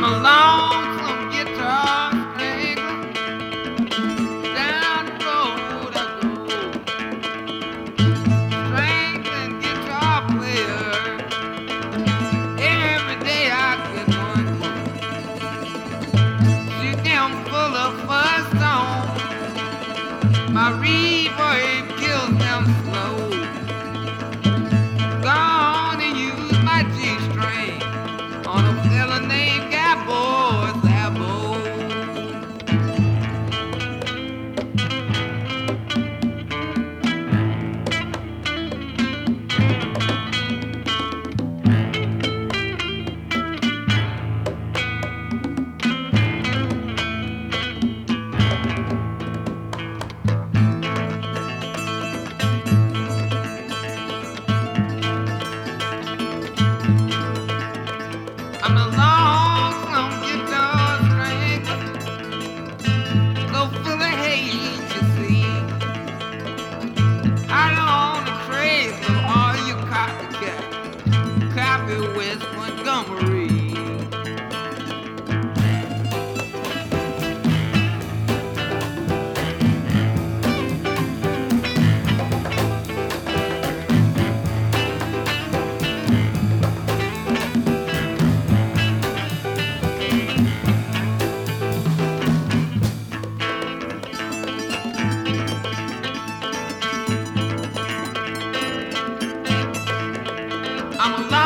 I'm a lonesome guitar string. Down the road I go. Strength and guitar player. Every day I get one more. She damn full of fuzz on. My reverb kills them slow. Gone and use my G string on a fella named Gabor Szabo. I'm a lonesome guitar string, so full of hate, you see. I don't want to trade for all you copycat, copy West Montgomery. I'm a